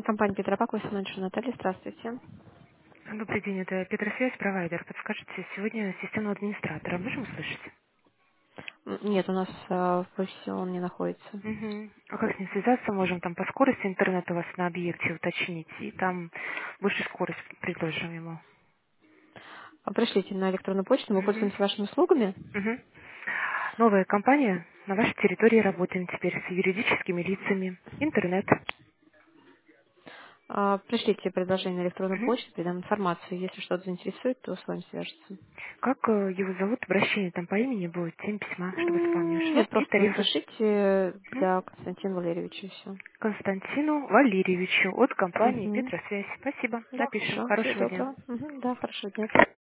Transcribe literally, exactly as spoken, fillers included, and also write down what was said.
Компания Петропак, менеджер Наталья, здравствуйте. Добрый день, это Петросвязь, провайдер. Подскажите, сегодня системного администратора можем услышать? М, Нет, у нас а, в офисе он не находится. Угу. А как с ним связаться? Можем там по скорости интернет у вас на объекте уточнить, и там больше скорость предложим ему. А пришлите на электронную почту, мы Угу. пользуемся вашими услугами. Угу. Новая компания на вашей территории работаем теперь с юридическими лицами. Интернет. А, Пришлите предложение на электронную Угу. почту, передам информацию. Если что-то заинтересует, то с вами свяжется. Как э, его зовут? Обращение там по имени будет, семь письма, чтобы М, вспомнишь. Ну, Нет, и просто тарифы. напишите Мгм. для Константина Валерьевича и все. Константину Валерьевичу от компании Угу. Петросвязь. Спасибо. Да, Напишем. хорошо. Всего Хорошего дня. доброго. Мгм. Да, хорошего дня.